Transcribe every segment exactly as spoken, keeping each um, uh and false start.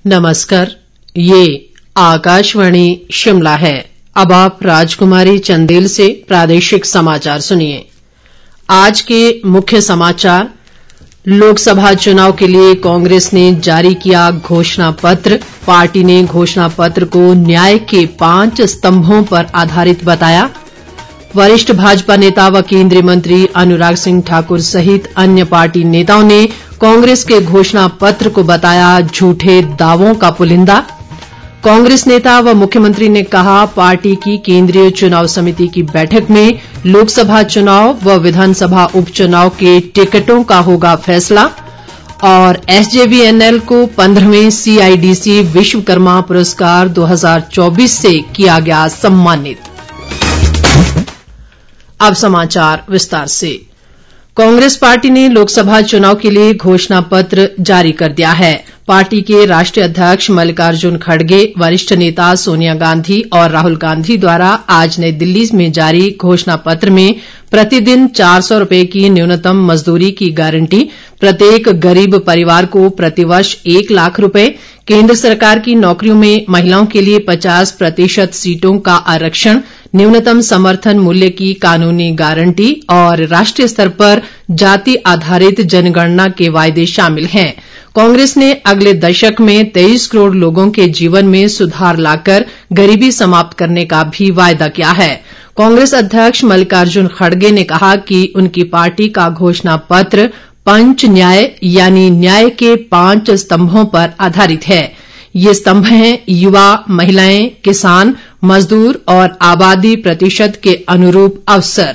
नमस्कार, ये आकाशवाणी शिमला है। अब आप राजकुमारी चंदेल से प्रादेशिक समाचार सुनिए। आज के मुख्य समाचार। लोकसभा चुनाव के लिए कांग्रेस ने जारी किया घोषणा पत्र। पार्टी ने घोषणा पत्र को न्याय के पांच स्तंभों पर आधारित बताया। वरिष्ठ भाजपा नेता व केंद्रीय मंत्री अनुराग सिंह ठाकुर सहित अन्य पार्टी नेताओं ने कांग्रेस के घोषणा पत्र को बताया झूठे दावों का पुलिंदा। कांग्रेस नेता व मुख्यमंत्री ने कहा, पार्टी की केंद्रीय चुनाव समिति की बैठक में लोकसभा चुनाव व विधानसभा उपचुनाव के टिकटों का होगा फैसला। और एसजेवीएनएल को पंद्रहवें सीआईडीसी विश्वकर्मा पुरस्कार दो हज़ार चौबीस से किया गया सम्मानित। अब समाचार विस्तार से। कांग्रेस पार्टी ने लोकसभा चुनाव के लिए घोषणा पत्र जारी कर दिया है। पार्टी के राष्ट्रीय अध्यक्ष मल्लिकार्जुन खड़गे, वरिष्ठ नेता सोनिया गांधी और राहुल गांधी द्वारा आज नई दिल्ली में जारी घोषणा पत्र में प्रतिदिन चार सौ रुपए की न्यूनतम मजदूरी की गारंटी, प्रत्येक गरीब परिवार को प्रतिवर्ष एक लाख रुपए, केंद्र सरकार की नौकरियों में महिलाओं के लिए पचास प्रतिशत सीटों का आरक्षण, न्यूनतम समर्थन मूल्य की कानूनी गारंटी और राष्ट्रीय स्तर पर जाति आधारित जनगणना के वायदे शामिल हैं। कांग्रेस ने अगले दशक में तेईस करोड़ लोगों के जीवन में सुधार लाकर गरीबी समाप्त करने का भी वायदा किया है। कांग्रेस अध्यक्ष मल्लिकार्जुन खड़गे ने कहा कि उनकी पार्टी का घोषणा पत्र पंच न्याय यानी न्याय के पांच स्तंभों पर आधारित है। ये स्तंभ हैं युवा, महिलाएं, किसान, मजदूर और आबादी प्रतिशत के अनुरूप अवसर।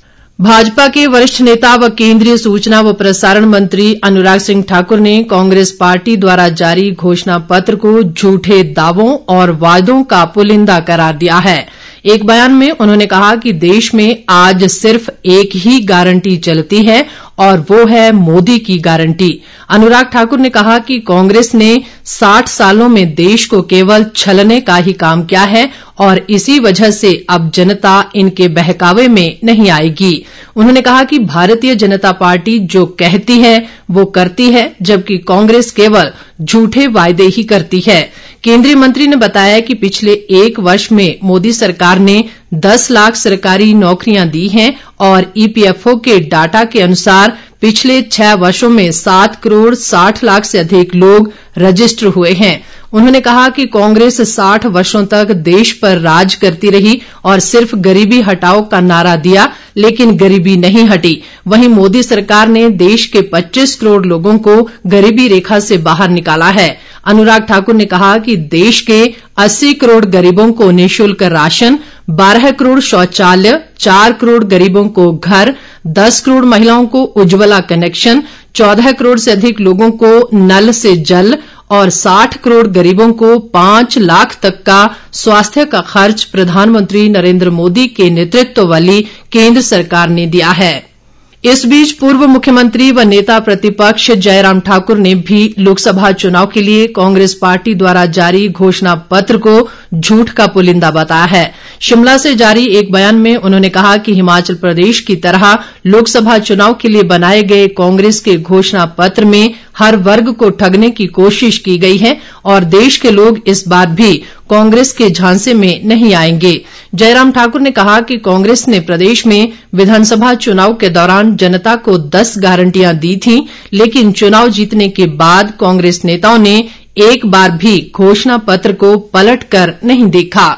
भाजपा के वरिष्ठ नेता व केंद्रीय सूचना व प्रसारण मंत्री अनुराग सिंह ठाकुर ने कांग्रेस पार्टी द्वारा जारी घोषणा पत्र को झूठे दावों और वायदों का पुलिंदा करार दिया है। एक बयान में उन्होंने कहा कि देश में आज सिर्फ एक ही गारंटी चलती है और वो है मोदी की गारंटी। अनुराग ठाकुर ने कहा कि कांग्रेस ने साठ सालों में देश को केवल छलने का ही काम किया है और इसी वजह से अब जनता इनके बहकावे में नहीं आएगी। उन्होंने कहा कि भारतीय जनता पार्टी जो कहती है वो करती है, जबकि कांग्रेस केवल झूठे वायदे ही करती है। केंद्रीय मंत्री ने बताया कि पिछले एक वर्ष में मोदी सरकार ने दस लाख सरकारी नौकरियां दी हैं और ईपीएफओ के डाटा के अनुसार पिछले छह वर्षों में सात करोड़ साठ लाख से अधिक लोग रजिस्टर हुए हैं। उन्होंने कहा कि कांग्रेस साठ वर्षों तक देश पर राज करती रही और सिर्फ गरीबी हटाओ का नारा दिया, लेकिन गरीबी नहीं हटी। वहीं मोदी सरकार ने देश के पच्चीस करोड़ लोगों को गरीबी रेखा से बाहर निकाला है। अनुराग ठाकुर ने कहा कि देश के अस्सी करोड़ गरीबों को निःशुल्क राशन, बारह करोड़ शौचालय, चार करोड़ गरीबों को घर, दस करोड़ महिलाओं को उज्ज्वला कनेक्शन, चौदह करोड़ से अधिक लोगों को नल से जल और साठ करोड़ गरीबों को पांच लाख तक का स्वास्थ्य का खर्च प्रधानमंत्री नरेंद्र मोदी के नेतृत्व वाली केंद्र सरकार ने दिया है। इस बीच पूर्व मुख्यमंत्री व नेता प्रतिपक्ष जयराम ठाकुर ने भी लोकसभा चुनाव के लिए कांग्रेस पार्टी द्वारा जारी घोषणा पत्र को झूठ का पुलिंदा बताया है। शिमला से जारी एक बयान में उन्होंने कहा कि हिमाचल प्रदेश की तरह लोकसभा चुनाव के लिए बनाए गए कांग्रेस के घोषणा पत्र में हर वर्ग को ठगने की कोशिश की गई है और देश के लोग इस बार भी कांग्रेस के झांसे में नहीं आएंगे। जयराम ठाकुर ने कहा कि कांग्रेस ने प्रदेश में विधानसभा चुनाव के दौरान जनता को दस गारंटियां दी थीं, लेकिन चुनाव जीतने के बाद कांग्रेस नेताओं ने एक बार भी घोषणा पत्र को पलट कर नहीं देखा।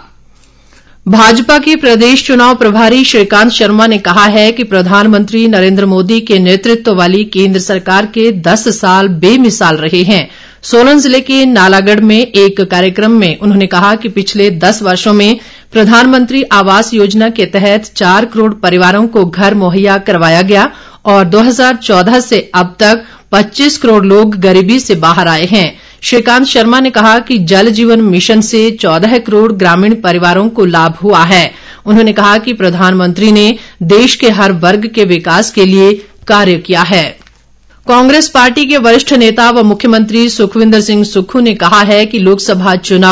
भाजपा के प्रदेश चुनाव प्रभारी श्रीकांत शर्मा ने कहा है कि प्रधानमंत्री नरेंद्र मोदी के नेतृत्व वाली केंद्र सरकार के दस साल बेमिसाल रहे हैं। सोलन जिले के नालागढ़ में एक कार्यक्रम में उन्होंने कहा कि पिछले दस वर्षों में प्रधानमंत्री आवास योजना के तहत चार करोड़ परिवारों को घर मुहैया करवाया गया और दो हज़ार चौदह से अब तक पच्चीस करोड़ लोग गरीबी से बाहर आए हैं। श्रीकांत शर्मा ने कहा कि जल जीवन मिशन से चौदह करोड़ ग्रामीण परिवारों को लाभ हुआ है। उन्होंने कहा कि प्रधानमंत्री ने देश के हर वर्ग के विकास के लिए कार्य किया है। कांग्रेस पार्टी के वरिष्ठ नेता व मुख्यमंत्री सुखविंदर सिंह सुक्खू ने कहा है कि लोकसभा चुनाव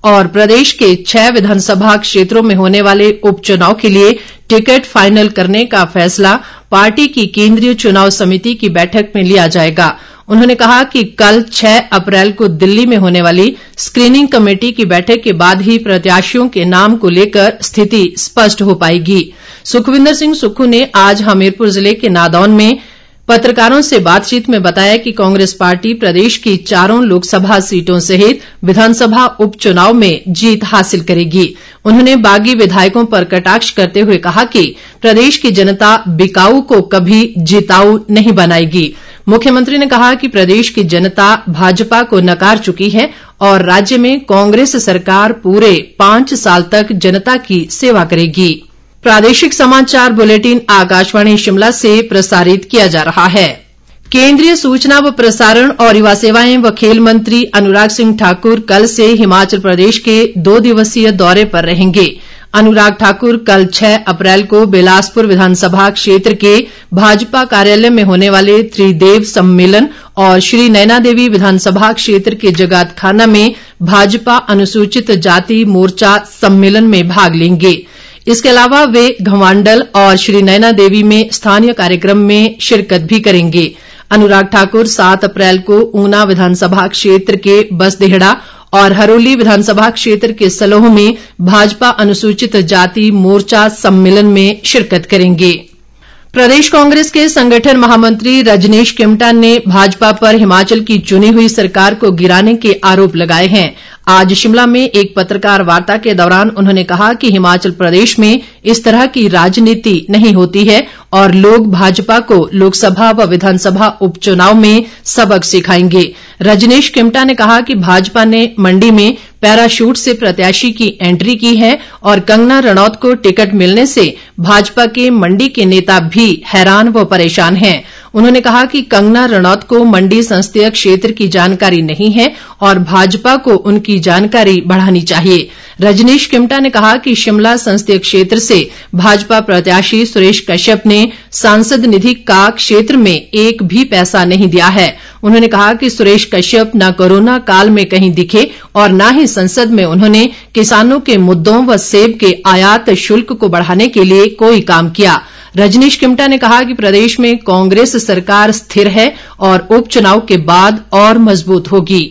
और प्रदेश के छह विधानसभा क्षेत्रों में होने वाले उपचुनाव के लिए टिकट फाइनल करने का फैसला पार्टी की केंद्रीय चुनाव समिति की बैठक में लिया जाएगा। उन्होंने कहा कि कल छह अप्रैल को दिल्ली में होने वाली स्क्रीनिंग कमेटी की बैठक के बाद ही प्रत्याशियों के नाम को लेकर स्थिति स्पष्ट हो पाएगी। सुखविंदर सिंह सुक्खू ने आज हमीरपुर जिले के नादौन में पत्रकारों से बातचीत में बताया कि कांग्रेस पार्टी प्रदेश की चारों लोकसभा सीटों सहित विधानसभा उपचुनाव में जीत हासिल करेगी। उन्होंने बागी विधायकों पर कटाक्ष करते हुए कहा कि प्रदेश की जनता बिकाऊ को कभी जिताऊ नहीं बनाएगी। मुख्यमंत्री ने कहा कि प्रदेश की जनता भाजपा को नकार चुकी है और राज्य में कांग्रेस सरकार पूरे पांच साल तक जनता की सेवा करेगी। प्रादेशिक समाचार बुलेटिन आकाशवाणी शिमला से प्रसारित किया जा रहा है। केंद्रीय सूचना व प्रसारण और युवा सेवाएं व खेल मंत्री अनुराग सिंह ठाकुर कल से हिमाचल प्रदेश के दो दिवसीय दौरे पर रहेंगे। अनुराग ठाकुर कल छह अप्रैल को बिलासपुर विधानसभा क्षेत्र के भाजपा कार्यालय में होने वाले त्रिदेव सम्मेलन और श्री नैना देवी विधानसभा क्षेत्र के जगातखाना में भाजपा अनुसूचित जाति मोर्चा सम्मेलन में भाग लेंगे। इसके अलावा वे घवांडल और श्री नैना देवी में स्थानीय कार्यक्रम में शिरकत भी करेंगे। अनुराग ठाकुर सात अप्रैल को ऊना विधानसभा क्षेत्र के बसदेहड़ा और हरोली विधानसभा क्षेत्र के सलोह में भाजपा अनुसूचित जाति मोर्चा सम्मेलन में शिरकत करेंगे। प्रदेश कांग्रेस के संगठन महामंत्री रजनीश किमटा ने भाजपा पर हिमाचल की चुनी हुई सरकार को गिराने के आरोप लगाए हैं। आज शिमला में एक पत्रकार वार्ता के दौरान उन्होंने कहा कि हिमाचल प्रदेश में इस तरह की राजनीति नहीं होती है और लोग भाजपा को लोकसभा व विधानसभा उपचुनाव में सबक सिखाएंगे। रजनीश किमटा ने कहा कि भाजपा ने मंडी में पैराशूट से प्रत्याशी की एंट्री की है और कंगना रणौत को टिकट मिलने से भाजपा के मंडी के नेता भी हैरान व परेशान हैं। उन्होंने कहा कि कंगना रणौत को मंडी संसदीय क्षेत्र की जानकारी नहीं है और भाजपा को उनकी जानकारी बढ़ानी चाहिए। रजनीश किमटा ने कहा कि शिमला संसदीय क्षेत्र से भाजपा प्रत्याशी सुरेश कश्यप ने सांसद निधि का क्षेत्र में एक भी पैसा नहीं दिया है। उन्होंने कहा कि सुरेश कश्यप न कोरोना काल में कहीं दिखे और न ही संसद में उन्होंने किसानों के मुद्दों व सेब के आयात शुल्क को बढ़ाने के लिए कोई काम किया। रजनीश किमटा ने कहा कि प्रदेश में कांग्रेस सरकार स्थिर है और उपचुनाव के बाद और मजबूत होगी।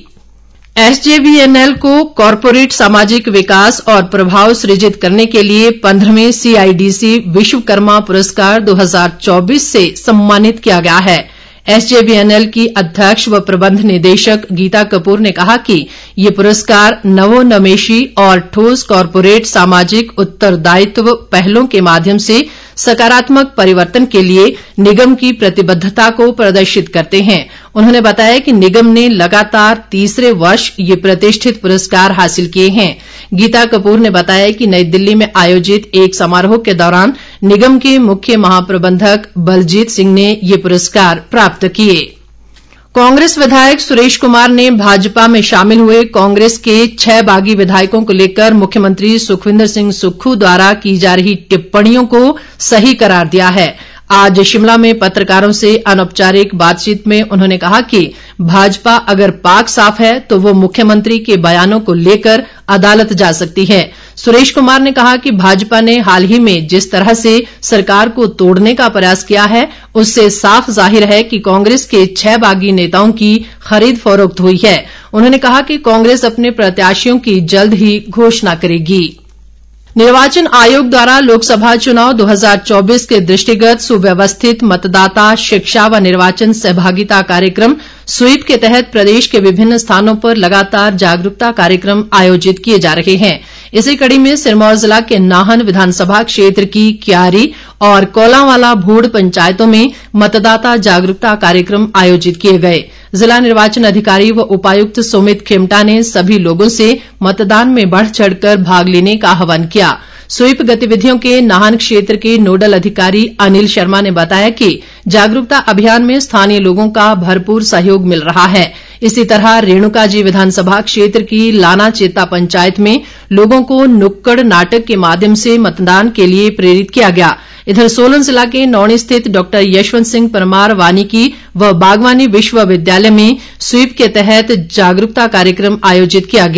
एसजेवीएनएल को कॉरपोरेट सामाजिक विकास और प्रभाव सृजित करने के लिए पंद्रहवें सीआईडीसी विश्वकर्मा पुरस्कार दो हज़ार चौबीस से सम्मानित किया गया है। एसजेवीएनएल की अध्यक्ष व प्रबंध निदेशक गीता कपूर ने कहा कि ये पुरस्कार नवोन्मेषी और ठोस कॉरपोरेट सामाजिक उत्तरदायित्व पहलों के माध्यम से सकारात्मक परिवर्तन के लिए निगम की प्रतिबद्धता को प्रदर्शित करते हैं। उन्होंने बताया कि निगम ने लगातार तीसरे वर्ष ये प्रतिष्ठित पुरस्कार हासिल किए हैं। गीता कपूर ने बताया कि नई दिल्ली में आयोजित एक समारोह के दौरान निगम के मुख्य महाप्रबंधक बलजीत सिंह ने ये पुरस्कार प्राप्त किए। कांग्रेस विधायक सुरेश कुमार ने भाजपा में शामिल हुए कांग्रेस के छह बागी विधायकों को लेकर मुख्यमंत्री सुखविंदर सिंह सुक्खू द्वारा की जा रही टिप्पणियों को सही करार दिया है। आज शिमला में पत्रकारों से अनौपचारिक बातचीत में उन्होंने कहा कि भाजपा अगर पाक साफ है तो वो मुख्यमंत्री के बयानों को लेकर अदालत जा सकती है। सुरेश कुमार ने कहा कि भाजपा ने हाल ही में जिस तरह से सरकार को तोड़ने का प्रयास किया है उससे साफ जाहिर है कि कांग्रेस के छह बागी नेताओं की खरीद फरोख्त हुई है। उन्होंने कहा कि कांग्रेस अपने प्रत्याशियों की जल्द ही घोषणा करेगी। निर्वाचन आयोग द्वारा लोकसभा चुनाव दो हज़ार चौबीस के दृष्टिगत सुव्यवस्थित मतदाता शिक्षा व निर्वाचन सहभागिता कार्यक्रम स्वीप के तहत प्रदेश के विभिन्न स्थानों पर लगातार जागरूकता कार्यक्रम आयोजित किए जा रहे हैं। इसी कड़ी में सिरमौर जिला के नाहन विधानसभा क्षेत्र की क्यारी और कोलांवाला भूड़ पंचायतों में मतदाता जागरूकता कार्यक्रम आयोजित किए गए। जिला निर्वाचन अधिकारी व उपायुक्त सुमित खेमटा ने सभी लोगों से मतदान में बढ़ चढ़कर भाग लेने का आह्वान किया। स्वीप गतिविधियों के नाहन क्षेत्र के नोडल अधिकारी अनिल शर्मा ने बताया कि जागरूकता अभियान में स्थानीय लोगों का भरपूर सहयोग मिल रहा है। इसी तरह रेणुकाजी विधानसभा क्षेत्र की लाना चेता पंचायत में लोगों को नुक्कड़ नाटक के माध्यम से मतदान के लिए प्रेरित किया गया। इधर सोलन जिला के नौणी स्थित डॉक्टर यशवंत सिंह परमार वानिकी व बागवानी विश्वविद्यालय में स्वीप के तहत जागरूकता कार्यक्रम आयोजित किया गया।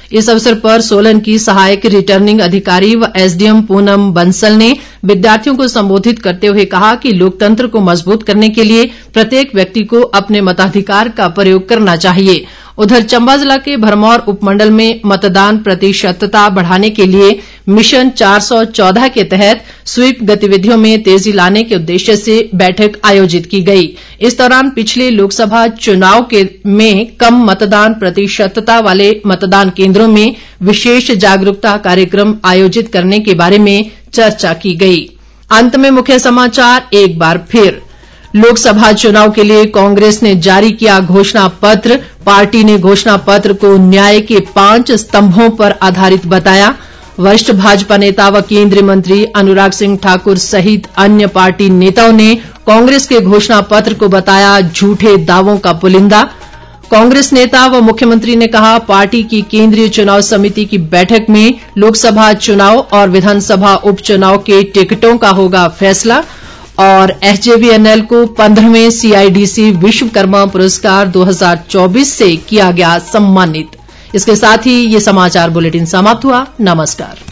इस अवसर पर सोलन की सहायक रिटर्निंग अधिकारी व एसडीएम पूनम बंसल ने विद्यार्थियों को संबोधित करते हुए कहा कि लोकतंत्र को मजबूत करने के लिए प्रत्येक व्यक्ति को अपने मताधिकार का प्रयोग करना चाहिए। उधर चंबा जिला के भरमौर उपमंडल में मतदान प्रतिशतता बढ़ाने के लिए मिशन चार सौ चौदह के तहत स्वीप गतिविधियों में तेजी लाने के उद्देश्य से बैठक आयोजित की गई। इस दौरान पिछले लोकसभा चुनाव के में कम मतदान प्रतिशतता वाले मतदान केंद्रों में विशेष जागरूकता कार्यक्रम आयोजित करने के बारे में चर्चा की गई। अंत में मुख्य समाचार एक बार फिर। लोकसभा चुनाव के लिए कांग्रेस ने जारी किया घोषणा पत्र। पार्टी ने घोषणा पत्र को न्याय के पांच स्तंभों पर आधारित बताया। वरिष्ठ भाजपा नेता व केंद्रीय मंत्री अनुराग सिंह ठाकुर सहित अन्य पार्टी नेताओं ने कांग्रेस के घोषणा पत्र को बताया झूठे दावों का पुलिंदा। कांग्रेस नेता व मुख्यमंत्री ने कहा पार्टी की केंद्रीय चुनाव समिति की बैठक में लोकसभा चुनाव और विधानसभा उपचुनाव के टिकटों का होगा फैसला। और एचजेवीएनएल को पंद्रहवें सीआईडीसी विश्वकर्मा पुरस्कार दो हज़ार चौबीस से किया गया सम्मानित। इसके साथ ही ये समाचार बुलेटिन समाप्त हुआ। नमस्कार।